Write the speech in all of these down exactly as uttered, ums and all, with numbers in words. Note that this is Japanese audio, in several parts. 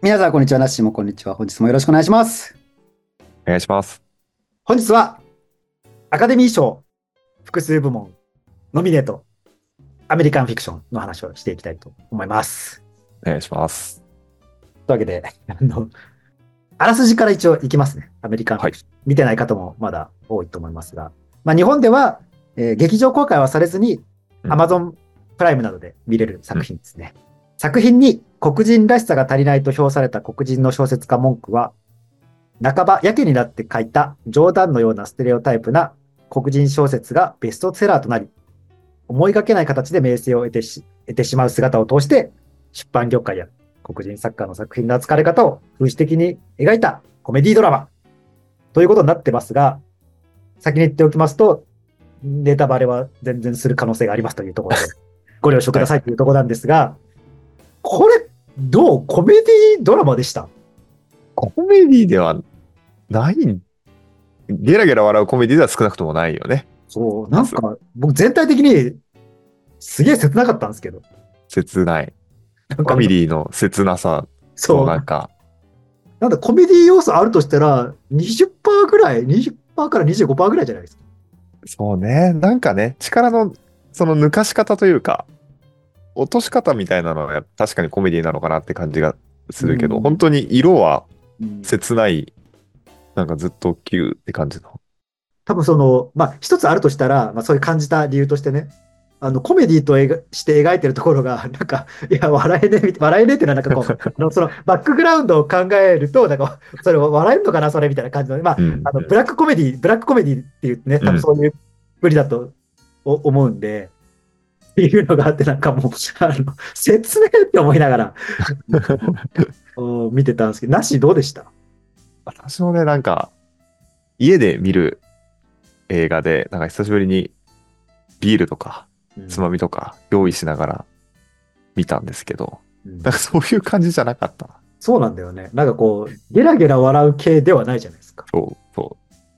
皆さん、こんにちは。なっしーもこんにちは。本日もよろしくお願いします。 お願いします。 本日は、アカデミー賞複数部門ノミネート、アメリカンフィクションの話をしていきたいと思います。 お願いします。 というわけで、あの、あらすじから一応いきますね。アメリカンフはい。 ィクション。見てない方もまだ多いと思いますが、まあ、日本では、えー劇場公開はされずに、 うん。 Amazon プライムなどで見れる作うん。 品ですね。作品に黒人らしさが足りないと評された黒人の小説家文句は、半ばやけになって書いた冗談のようなステレオタイプな黒人小説がベストセラーとなり、思いがけない形で名声を得てし得てしまう姿を通して、出版業界や黒人作家の作品の扱われ方を風刺的に描いたコメディドラマということになってますが、先に言っておきますと、ネタバレは全然する可能性がありますというところで、ご了承くはい。 ださいというところなんですが、これ、どうコメディドラマでした？ コメディではない、ゲラゲラ笑うコメディでは少なくともないよね。 そう、なまず、 んか、僕全体的にすげえ切なかったんですけど、 切ない。 なんかあの、 ファミリーの切なさとそう、 なんか、 なんだコメディ要素あるとしたら、にじゅっパーセントぐらい、にじゅっパーセントからにじゅうごパーセントぐらいじゃないですか。 そうね、なんかね、力のその抜かし方というか、落とし方みたいなのは確かにコメディなのかなって感じがうするけど、本ん。 当に色はうん、 切ない、なんかずっとキューって感じの。 多分その、まあ、一つあるとしたら、まあ、そういう感じた理由としてね、あの、コメディとえがして描いてるところが、なんか、いや、笑えねえみたい、笑えねえっていうのは、なんかこう、あの、その、バックグラウンドを考えると、なんか、それ笑えるのかな、それみたいな感じの、まあ、 うん、 あの、ブラックコメディ、ブラックコメディっていうね、 うん、 多分そういう無理だとお思うんで、っていうのがあって、なんかもう、あの、説明って思いながら、お見てたんですけど、なしどうでした？ 私もね、なんか、家で見る映画で、なんか久しぶりにビールとか、つまうん。 みとか用意しながら見たんですけど、 うん。 なんかそういう感じじゃなかったな。 そうなんだよね。なんかこう、ゲラゲラ笑う系ではないじゃないですか。 そう、そう。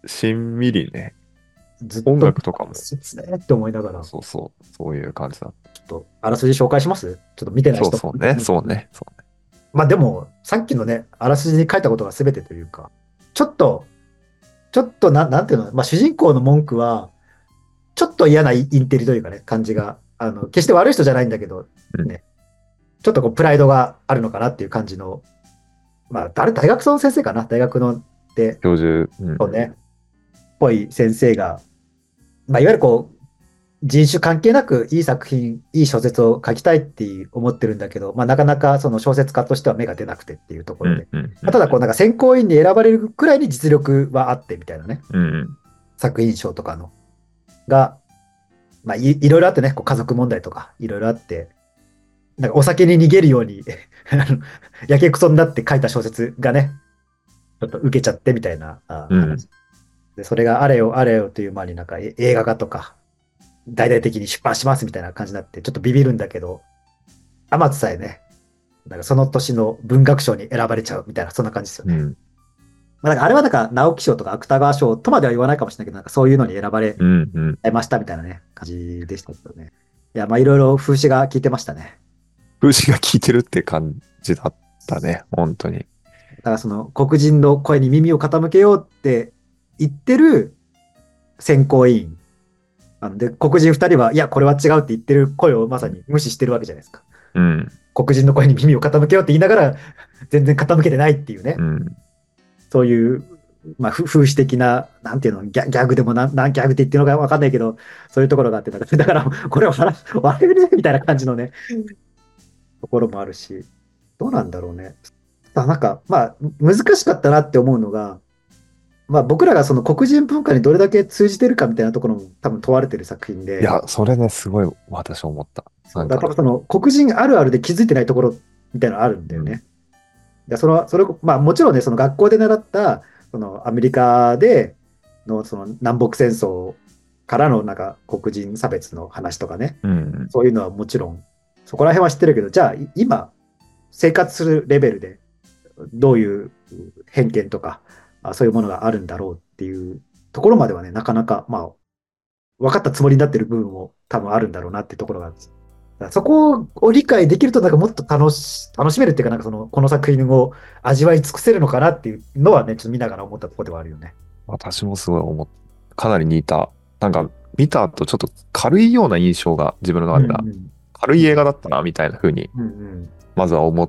しんみりね、音ずっと、 楽とかも、 切ねって思いながら、 そうそう、そういう感じだ。 ちょっと、あらすじ紹介します？ちょっと見てないそう人。 そうね、そうね、そうね。 まあでも、さっきのね、あらすじに書いたことが全てというか、ちょっと、ちょっとな、なんていうの、まあ主人公の文句は、ちょっと嫌なインテリというかね、感じが、あの、決して悪い人じゃないんだけど、 うん、 ね、ちょっとこう、プライドがあるのかなっていう感じの、まあ、誰、大学の先生かな大学の、で、 教授、うん、 そうね、っぽい先生が、まあ、いわゆるこう、人種関係なくいい作品、いい小説を書きたいって思ってるんだけど、まあ、なかなかその小説家としては芽が出なくてっていうところで、 うん、うん、うまあ、ただこうん、 なんか選考委員に選ばれるくらいに実力はあってみたいなね、 うん、うん、 作品賞とかのが、まあい、いろいろあってね、こう家族問題とかいろいろあって、なんかお酒に逃げるようにあのやけくそになって書いた小説がね、ちょっと受けちゃってみたいなあうん、 話。で、それがあれよあれよという間になんかえ映画化とか、大々的に出版しますみたいな感じになって、ちょっとビビるんだけど、天津さえね、なんかその年の文学賞に選ばれちゃうみたいな、そんな感じですよね。 うん、 まあ、なんかあれはなんか直木賞とか芥川賞とまでは言わないかもしれないけど、なんかそういうのに選ばれうん、うん。 ましたみたいなね、感じでしたけどね。いや、まあいろいろ風刺が効いてましたね。 風刺が効いてるって感じだったね、本当に。 だからその黒人の声に耳を傾けようって言ってる選考委員。あので、黒人二人は、いや、これは違うって言ってる声をまさに無視してるわけじゃないですか。 うん、 黒人の声に耳を傾けようって言いながら、全然傾けてないっていうね。 うん、 そういう、まあ、風刺的な、なんていうの、ギャギャグでもなん、なんギャグって言ってるのかわかんないけど、そういうところがあって、だから、だからこれは笑笑えるねみたいな感じのね、ところもあるし、どうなんだろうね。あなんか、まあ、難しかったなって思うのが、まあ、僕らがその黒人文化にどれだけ通じてるかみたいなところも多分問われてる作品で、 いや、それね、すごい私思った。 そう、 なんか、 だから多分その黒人あるあるで気づいてないところみたいなのあるんだうん、 よね。で、その、それ、まあもちろんね、その学校で習った、そのアメリカでのその南北戦争からのなんか黒人差別の話とかね、 うん、 そういうのはもちろん、そこら辺は知ってるけど、じゃあい今、生活するレベルでどういう偏見とか、あそういうものがあるんだろうっていうところまではね、なかなか、まあ、分かったつもりになってる部分も多分あるんだろうなっていうところがあるんです。 らそこを理解できると、なんかもっと楽し、楽しめるっていうか、なんかその、この作品を味わい尽くせるのかなっていうのはね、ちょっと見ながら思ったところではあるよね。 私もすごい思っ、かなり似た。なんか、見た後ちょっと軽いような印象が自分のうん中では、軽い映画だったな、みたいな風に、 うんうんまずは思って、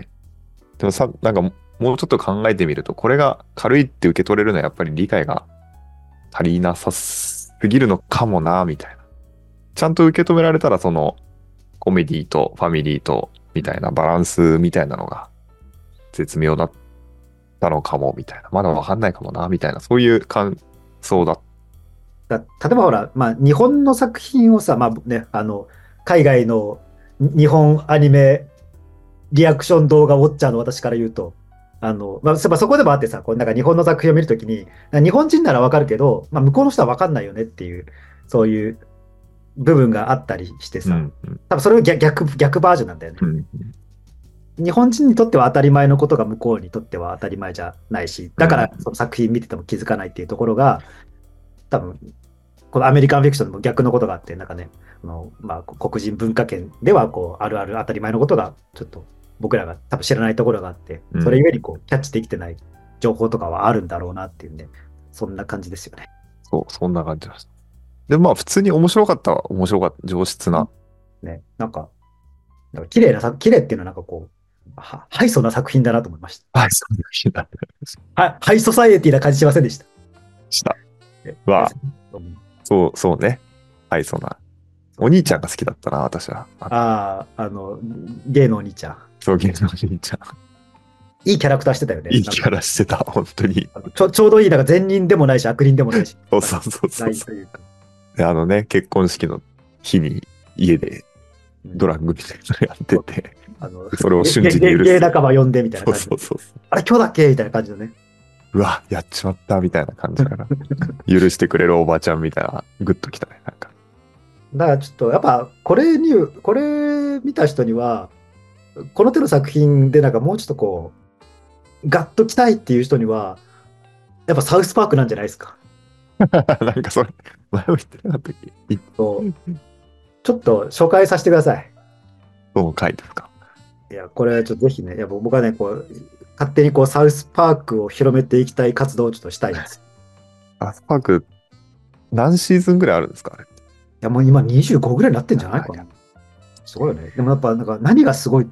でもさ、なんかもうちょっと考えてみると、これが軽いって受け取れるのはやっぱり理解が足りなさすぎるのかもな、みたいな。ちゃんと受け止められたら、その、コメディとファミリーと、みたいなバランスみたいなのが絶妙だったのかも、みたいな。まだわかんないかもな、みたいな、そういう感想だ。 だ例えばほら、まあ、日本の作品をさ、まあね、あの、海外のに日本アニメリアクション動画ウォッチャーの私から言うと、あの、まあ、そまあそこでもあってさ、こうなんか日本の作品を見るときに、日本人ならわかるけど、まあ、向こうの人はわかんないよねっていう、そういう部分があったりしてさ、 うん、うん、 多分それを逆、逆、逆バージョンなんだよね。 うん。 日本人にとっては当たり前のことが向こうにとっては当たり前じゃないし、だからその作品見てても気づかないっていうところが、多分、このアメリカンフィクションでも逆のことがあって、なんかね、あのまあ、黒人文化圏ではこうあるある当たり前のことがちょっと僕らが多分知らないところがあって、それゆえにこうキャッチできてない情報とかはあるんだろうなっていうね、そんな感じですよね。 そう、そんな感じでした。で、まあ、普通に面白かったは面白かった。上質な。 ね、なんか、なんか綺麗な作、綺麗っていうのはなんかこう、はハイソな作品だなと思いました。 はい、そういう日になってましはハイソサイエティな感じしませんでした。 た。 ねわあ、 うんそう、そうね。はい、そうな。お兄ちゃんが好きだったな、私は。あああ、あの、ゲイのお兄ちゃん。 そう、芸のお兄ちゃん。 いいキャラクターしてたよね。 いいキャラしてた、本当に。 ちょちょうどいい、なんか善人でもないし、悪人でもないし。 そうそうそうそうラインというか。 で、あのね、結婚式の日に家でドラッグみたいなのやってて、 あのそれを瞬時に許す。 ゲイ仲間呼んでみたいなそう感じ。 そうそうそう。 あれ、今日だっけみたいな感じのね。 うわ、やっちまったみたいな感じから、許してくれるおばちゃんみたいな、グッときたね、なんか。 だからちょっと、やっぱ、これに、これ見た人には、この手の作品でなんかもうちょっとこう、ガッときたいっていう人には、やっぱサウスパークなんじゃないですか。 なんかそれ、前も言ってなかったっけ。 そうちょっと紹介させてください。 どの回ですか。 いや、これちょっとぜひね、やっぱ僕はね、こう、勝手にこう、サウスパークを広めていきたい活動をちょっとしたいんです。 サウスパーク、何シーズンぐらいあるんですか、あれ。 いや、もう今にじゅうごぐらいになってんじゃないかいやな。すごいよね。でもやっぱ、なんか何がすごいって、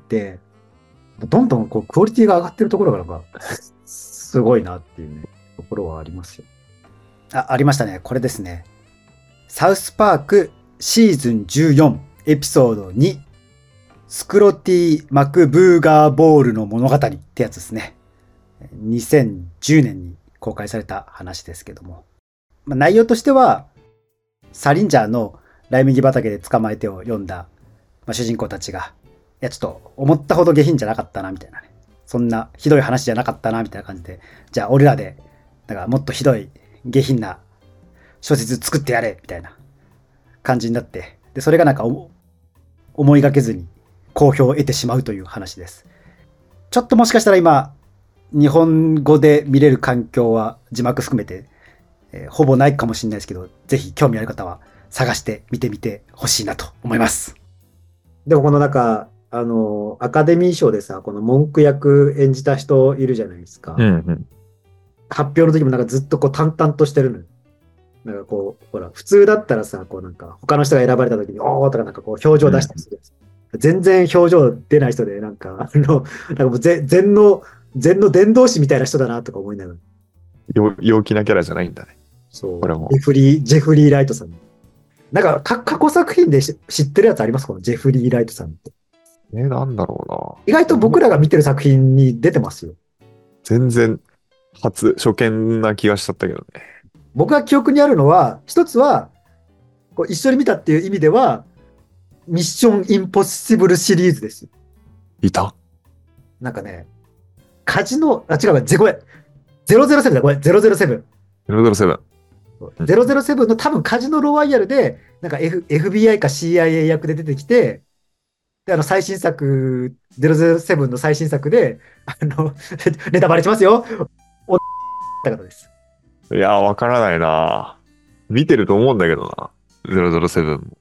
どんどんこうクオリティが上がってるところがなんか、すごいなっていうね、ところはありますよ。あ、ありましたね。これですね。サウスパークシーズンじゅうよんエピソードに、スクロティ・マクブーガーボールの物語ってやつですね。にせんじゅうねんに公開された話ですけども。まあ、内容としては、サリンジャーのライ麦畑で捕まえてを読んだ、まあ、主人公たちが、いやちょっと思ったほど下品じゃなかったなみたいなね。そんなひどい話じゃなかったなみたいな感じで、じゃあ俺らで、だからもっとひどい下品な小説作ってやれみたいな感じになって、で、それがなんか思いがけずに好評を得てしまうという話です。ちょっともしかしたら今、日本語で見れる環境は字幕含めて、えーほぼないかもしれないですけど、ぜひ興味ある方は探して見てみてほしいなと思います。でもこのなんか、あの、アカデミー賞でさ、この文句役演じた人いるじゃないですか。 うんうん。 発表の時もなんかずっとこう淡々としてるのよ。なんかこう、ほら、普通だったらさ、こうなんか他の人が選ばれた時に、おーとかなんかこう表情出したりするやつ。全然表情出ない人で、なんか、あの、なんかもうぜ禅の、禅の伝道師みたいな人だなとか思いながら。 よ陽気なキャラじゃないんだね。 そう。 これもジェフリー、ジェフリー・ライトさん。なんかか、過去作品でし知ってるやつありますこのジェフリー・ライトさんって。 えー、なんだろ意外と僕らが見てる作品に出てますよ。 うな。全然、初、初見な気がしちゃったけどね。 僕が記憶にあるのは、一つは、こう一緒に見たっていう意味では、ミッション・インポッシブルシリーズですよ。 いたなんかね、カジノ、あ、違う、ぜごめん。ゼロゼロセブンだ、ごめん、ゼロゼロセブン。 ゼロゼロセブン。うんゼロゼロセブンの多分カジノロワイヤルで、なんか、F、エフビーアイ か シーアイエー 役で出てきて、で、あの、最新作、ゼロゼロセブンの最新作で、あの、ネタバレしますよ。おった方です。 いやー、わからないな。見てると思うんだけどな。ゼロゼロセブンも。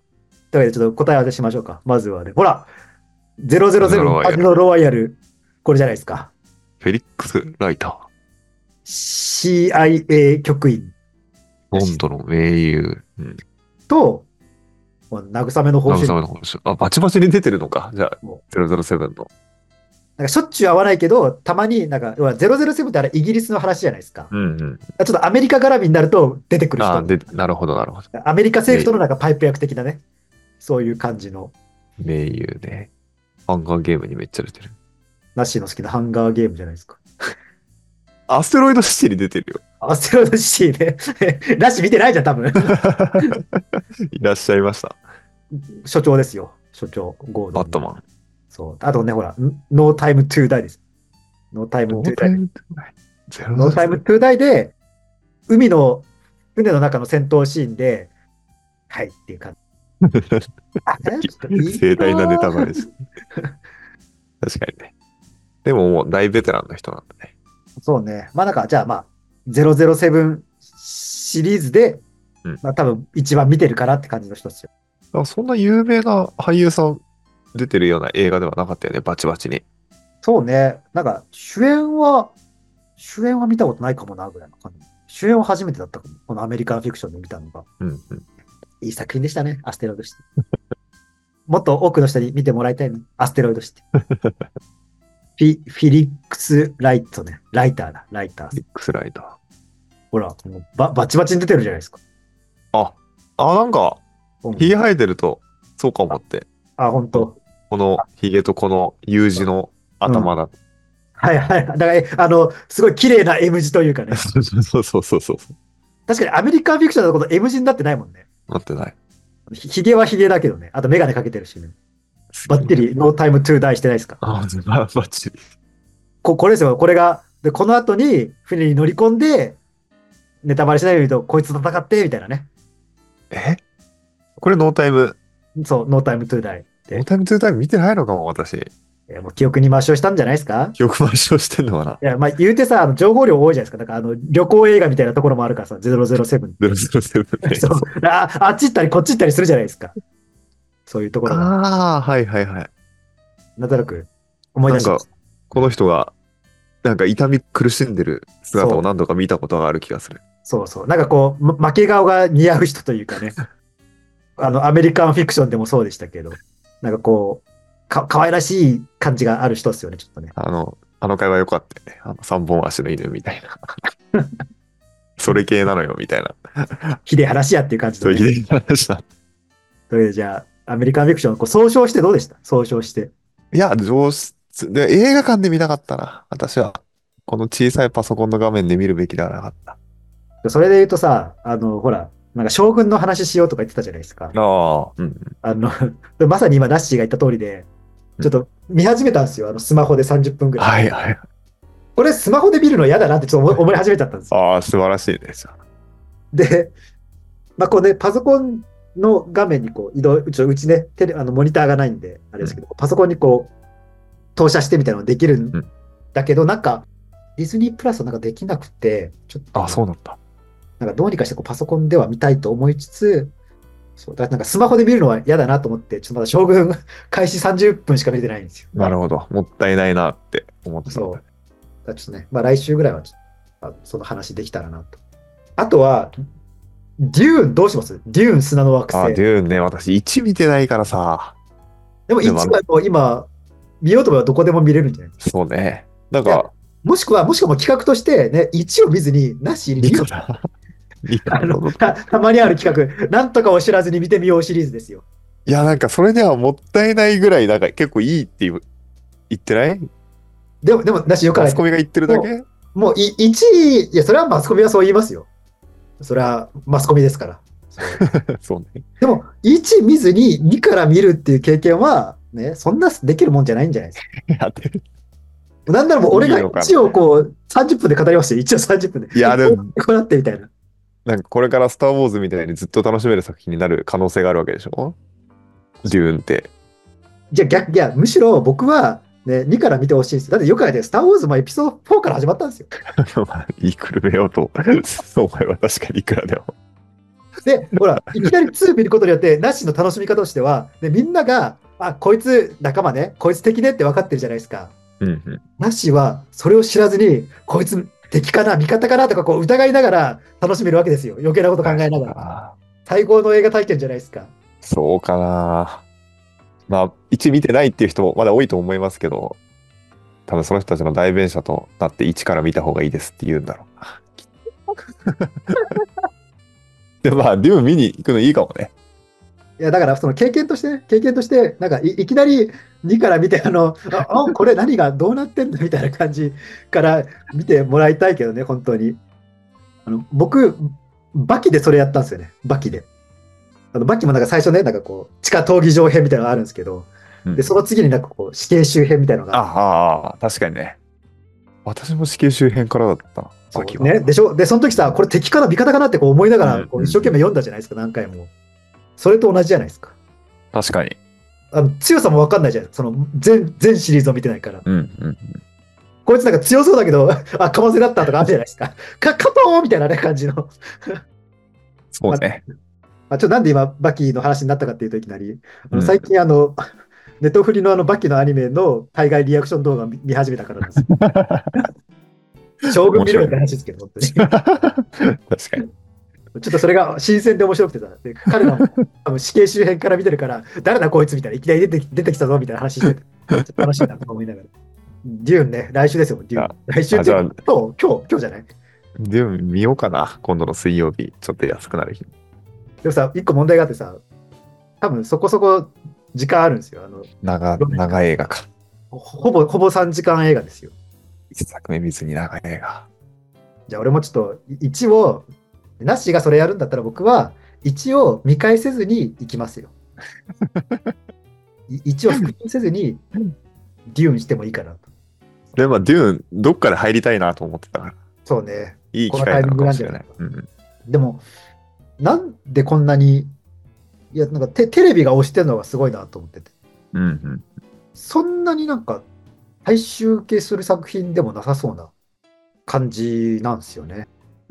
というわけで、ちょっと答え合わせしましょうか。まずはね、ほら、ゼロゼロゼロカジノロワイヤルカジノロワイヤル、これじゃないですか。 フェリックス・ライター。 シーアイエー 局員ボンドの盟友。うん。 と、まあ慰めの報酬慰めの報酬。あ、バチバチに出てるのか。じゃあ、 も、 ゼロゼロセブンの。 なんかしょっちゅう会わないけど、たまになんか、要はゼロゼロセブンってあれイギリスの話じゃないですか。 うんうん。 ちょっとアメリカ絡みになると出てくるあ、 人。 で、なるほど、なるほど。 アメリカ政府とのなんかパイプ役的なね、そういう感じの、 盟友ね。ハンガーゲームにめっちゃ出てる。 ナッシーの好きなハンガーゲームじゃないですか。 アステロイドシティに出てるよ。 アステロイドシティね。ラッシー見てないじゃん、多分。 いらっしゃいました。 所長ですよ。所長、ゴードン。 バットマン。 そう。あとね、ほら、ノータイムトゥーダイです。ノータイムノトゥーダイ。 ータイムトゥーダイ。ゼロノータイムトゥーダイで、海の、船の中の戦闘シーンで、はいっていう感じ。あれちょっといい盛大なネタバレです。確かにね。でももう大ベテランの人なんだね。 そうね。まあなんか、じゃあまあ、ゼロゼロセブンシリーズで、 うんまあ多分一番見てるかなって感じの人ですよ。 あ、そんな有名な俳優さん出てるような映画ではなかったよね、バチバチに。 そうね。なんか、主演は、主演は見たことないかもな、ぐらいの感じ。主演は初めてだったかも。このアメリカンフィクションで見たのが。 うんうん。 いい作品でしたね、アステロイドシティ。もっと多くの人に見てもらいたいね、アステロイドシティ。フィ、フィリックス・ライトね。ライターだ、ライター。 ミックスライダー。 ほら、もうババチバチに出てるじゃないですか。 あ、あ、なんか、 うんひげ生えてると、そうかもって。 あ、本当。 このひげとこの U 字の頭だ。 はいはい。だから、えあの、すごい綺麗な M 字というかね。 そうそうそうそうそう。 確かにアメリカンフィクションだとこの M 字になってないもんね。 なってない。 ひひげはひげだけどね。あとメガネかけてるしね。バッテリー、ノータイムトゥーダイしてないですか。 あ、ババッチリ。 ここれですよ。これが、で、この後に船に乗り込んで、ネタバレしないように言うと、こいつと戦って、みたいなね。 えこれノータイム、 そう、ノータイムトゥーダイ。 ノータイムトゥータイム見てないのかも、私。 えもう記憶に抹消したんじゃないですか。 記憶抹消してんのかないや、まあ言うてさ、あの情報量多いじゃないですか。だからあの旅行映画みたいなところもあるからさ、ゼロゼロセブン。 ゼロゼロセブンね。 そうあ。あっち行ったりこっち行ったりするじゃないですか。そういうところが。 ああ、はいはいはい。 なんとなく思い出しました。 この人が、なんか痛み苦しんでる姿を何度か見たことがある気がする。 そうそう。なんかこう、ま負け顔が似合う人というかね。あの、アメリカンフィクションでもそうでしたけど、なんかこう、か、可愛らしい感じがある人ですよね、ちょっとね。 あの、あの会話良かったよね。あの三本足の犬みたいな。それ系なのよ、みたいな。 ひでえ話やっていう感じの、ね。 そういう話だ。 というじゃあ、アメリカンフィクション、こう総称してどうでした総称して。 いや、上質。で、映画館で見たかったな。私は。この小さいパソコンの画面で見るべきではなかった。 それで言うとさ、あの、ほら、なんか将軍の話しようとか言ってたじゃないですか。 ああ、うん。 あの、まさに今、ラッシーが言った通りで、ちょっと見始めたんですよ。あの、スマホでさんじゅっぷんぐらい。 はいはい。 これ、スマホで見るの嫌だなってちょっと思い思い始めちゃったんですよ。 ああ、素晴らしいです。 で、まあ、こうね、パソコンの画面にこう移動、うちうちね、テレ、あの、モニターがないんで、あれですけど、パソコンにこう、投射してみたいなのができるんだけど、なんか、ディズニープラスはなんかできなくて、ちょっと、 あ、そうなんだ。 なんかどうにかしてこうパソコンでは見たいと思いつつ、そうだなんかスマホで見るのは嫌だなと思って、ちょっとまだ将軍開始さんじゅっぷんしか見てないんですよ。 なるほど。もったいないなって思ってた。 そう。だからちょっとね、まあ来週ぐらいはちょっとあその話できたらなと。あとは、デューンどうしますデューン砂の惑あ、 星。 デューンね、私いち見てないからさ。 でもいちはもう今、見ようと思えばどこでも見れるんじゃないですか。 そうね。なんか、 もしくは、もしくはもう企画としてね、いちを見ずに、なしににかあのた、たまにある企画、なんとかを知らずに見てみようシリーズですよ。 いや、なんかそれではもったいないぐらい、なんか結構いいって言う言ってないでも、でも、なしよくない。 マスコミが言ってるだけもういいちい、いや、それはマスコミはそう言いますよ。それはマスコミですから。そうそうね。 でも、いち見ずににから見るっていう経験は、ね、そんなできるもんじゃないんじゃないですか。 やってる。 なんならもう俺がいいのかないちをこう、さんじゅっぷんで語りますよ。いちをさんじゅっぷんで。 いやでもこうなってみたいな。 なんかこれからスター・ウォーズみたいにずっと楽しめる作品になる可能性があるわけでしょデューンって。 じゃあ逆、いや、むしろ僕は、ね、にから見てほしいんですよ。だってよく考えて、スター・ウォーズもエピソードフォーから始まったんですよ。 まあ、言いくるめようと、そう思えば確かにいくらでも。 で、ほら、いきなりツー見ることによって、ナッシーの楽しみ方としては、で、みんなが、あ、こいつ仲間ね、こいつ敵ねって分かってるじゃないですか。 うんうん。 ナッシーは、それを知らずに、こいつ敵かな、味方かなとか、こう疑いながら楽しめるわけですよ。余計なこと考えながら。 あー最高の映画体験じゃないですか。 そうかな。まあ、いち見てないっていう人もまだ多いと思いますけど、多分その人たちの代弁者となっていちから見た方がいいですって言うんだろうな。で、まあ、デューン見に行くのいいかもね。 いや、だから、その経験としてね、経験として、なんかい、いきなりにから見て、あの、あ、あこれ何がどうなってんのみたいな感じから見てもらいたいけどね、本当に。あの、僕、バキでそれやったんですよね、バキで。あの、バキもなんか最初ね、なんかこう、地下闘技場編みたいなのがあるんですけど、で、そうん。 の次になんかこう、死刑囚編みたいなのがあって、 ああ、確かにね。私も死刑周辺からだったな、バキは。 そうね、でしょで、その時さ、これ敵かな味方かなってこう思いながら、 うん、 こうん、 う一生懸命読んだじゃないですか、何回も。それと同じじゃないですか。 確かに。 あの強さも分かんないじゃないですか。その全、全シリーズを見てないから。 うん、うん。 こいつなんか強そうだけど、あ、かませだったとかあるじゃないですか。か、かとーみたいなね、感じの。まあ、 そうね。 まあ、ちょっとなんで今、バキの話になったかっていうといきなり、あの最うん。 近あの、ネットフリのあのバキのアニメの海外リアクション動画を見見始めたからなんですよ。将軍見るよって面白いね。 話ですけど、本当に。ち確かに。 ょっとそれが新鮮で面白くてさ、で彼らも多分死刑周辺から見てるから、誰だこいつみたいな、いきなり出てき出てきたぞみたいな話してて、ちょっと楽しいなと思いながら。デューンね、来週ですよ、デューあ、 ン。来週っあ、 ていうか、 じゃあ、 今日、今日、今日じゃない。 でも見ようかな。今度の水曜日、ちょっと安くなる日。 でもさ、一個問題があってさ、多分そこそこ時間あるんですよ。あの、 長、長い映画か。 ほぼ、ほぼさんじかん映画ですよ。 一作目見ずに長い映画。 じゃあ俺もちょっと、い一応、ナッシーがそれやるんだったら僕は、一応見返せずに行きますよ。い一応復習せずにデューンしてもいいかなと。 で、まあ、デューン、どっかで入りたいなと思ってたから、 そうね。 いいこのタイミング機会なのかもしれない。 なんじゃないか。 うん。 でも、なんでこんなに、いや、なんかテ、テレビが推してるのがすごいなと思ってて。 うん、うん。 そんなになんか、大衆受けする作品でもなさそうな感じなんですよね。 うん。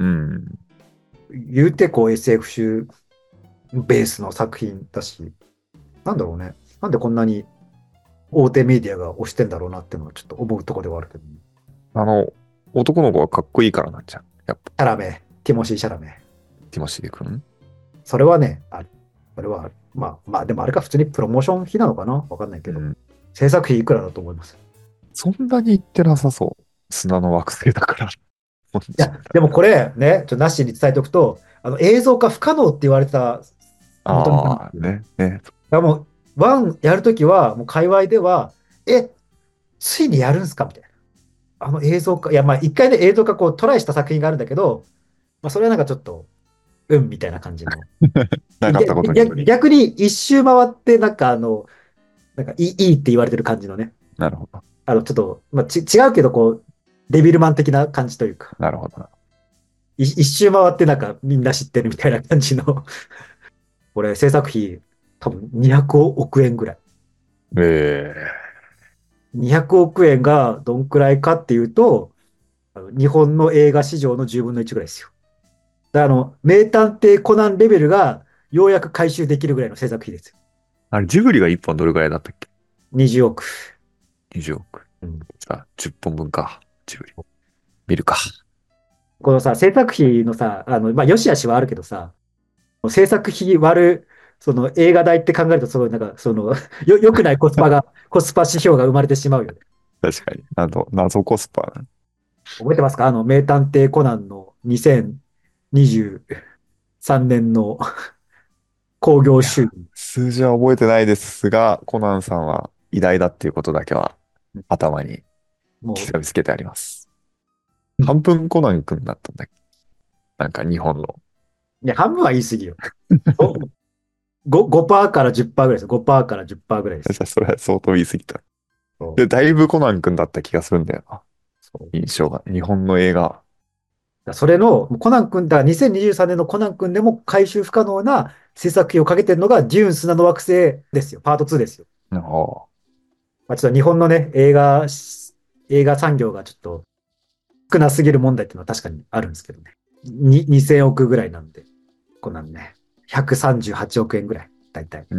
言うてこう エスエフ 集ベースの作品だし、なんだろうね。なんでこんなに大手メディアが推してんだろうなっていうのはちょっと思うところではあるけど、ね、 あの、男の子がかっこいいからなんじゃん。やっぱ、 シャラメ、ティモシー・シャラメ。 ティモシー君。 それはね、ある。それはある。まあ、まあ、でもあれか、普通にプロモーション費なのかなわかんないけど、 うん。 制作費いくらだと思います。 そんなに言ってなさそう。砂の惑星だから。本いや、でもこれね、ちょっとナッシーに伝えておくと、あの映像化不可能って言われてた元々なんでああ、 すよ。だかね、ね。 らもう、ワンやるときは、もう界隈では、え、ついにやるんすかみたいな。あの映像化、いや、まあ、一回ね、映像化こうトライした作品があるんだけど、まあ、それはなんかちょっと、うんみたいな感じの。 なかったことに。 逆逆に一周回って、なんかあの、なんかいい、いいって言われてる感じのね。 なるほど。 あの、ちょっと、まあ、ち、違うけど、こう、デビルマン的な感じというか、 なるほど。 い一周回ってなんかみんな知ってるみたいな感じの、これ制作費多分にひゃくおくえんぐらい。 えにひゃくおくえんがどんくらいかっていうと、あの日本の映画市場のじゅうぶんのいちぐらいですよ。だからあの、名探偵コナンレベルがようやく回収できるぐらいの制作費ですよ。 ー、あれ、ジブリがいっぽんどれぐらいだったっけ？ にじゅうおく。 にじゅう 億。 うん、 じゃあ、じゅっぽんぶんか。ジブリ。見るか。 このさ、制作費のさ、あの、まあ、良し悪しはあるけどさ、制作費割る、その映画代って考えると、すごいなんか、その、よ、良くないコスパが、コスパ指標が生まれてしまうよね。 確かに。あの、謎コスパ。 覚えてますかあの、名探偵コナンのにせんにじゅうさんねんの興行いや、 収入。 数字は覚えてないですが、コナンさんは偉大だっていうことだけは頭にも刻みつけてあります。 う、 半分コナン君だったんだっけ？なんか日本の。 いや、半分は言い過ぎよ。ご、ごパーセントからじゅっパーセントぐらいですよ。ごパーセントからじゅっパーセントぐらいです。 それは相当言い過ぎた。 そうで、だいぶコナン君だった気がするんだよな。 そう印象が。日本の映画。 だそれの、コナン君、だからにせんにじゅうさんねんのコナン君でも回収不可能な制作費をかけてるのが、デューン砂の惑星ですよ。パートツーですよ。 ああ、 まあ、ちょっと日本のね、映画、映画産業がちょっと少なすぎる問題っていうのは確かにあるんですけどね。ににせんおくぐらいなんで。 こんなんね、ひゃくさんじゅうはちおくえんぐらい、だいたい。 うん。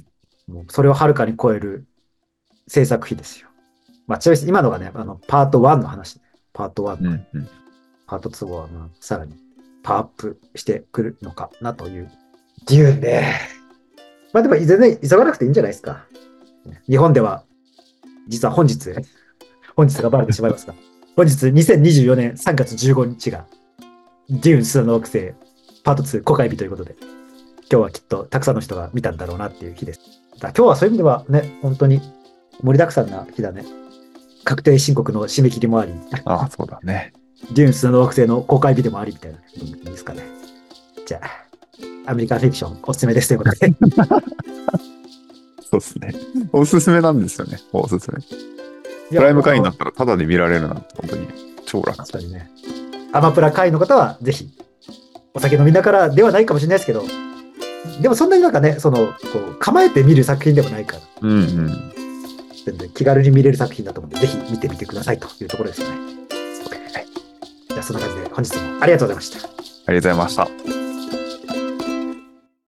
もうそれをはるかに超える制作費ですよ。まあ、ちなみに今のがね、あの、パートワンの話。パートワンの、 うん。うん。 パートツーは、まあ、さらにパワーアップしてくるのかなという。デューンね。まあでも全然急がなくていいんじゃないですか。日本では、実は本日、本日がバレてしまいますが、本日にせんにじゅうよねんさんがつじゅうごにちが、デューン砂の惑星パートツー公開日ということで、今日はきっとたくさんの人が見たんだろうなっていう日です。だ今日はそういう意味ではね、本当に盛りだくさんな日だね。確定申告の締め切りもあり、 ああ、そうだね。 デューン砂の惑星の公開日でもありみたいな、いいですかね。じゃあ、アメリカンフィクションおすすめですということで。 そうですね。おすすめなんですよね。おすすめ。プライム会員になったらタダで見られるなんて本当に超楽。 確かにね。アマプラ会員の方はぜひ、お酒飲みながらではないかもしれないですけど、でもそんなになんかね、その、こう、構えて見る作品でもないから、 うんうん。 全然気軽に見れる作品だと思うので、ぜひ見てみてくださいというところですよね。はい。じゃあそんな感じで本日もありがとうございました。 ありがとうございました。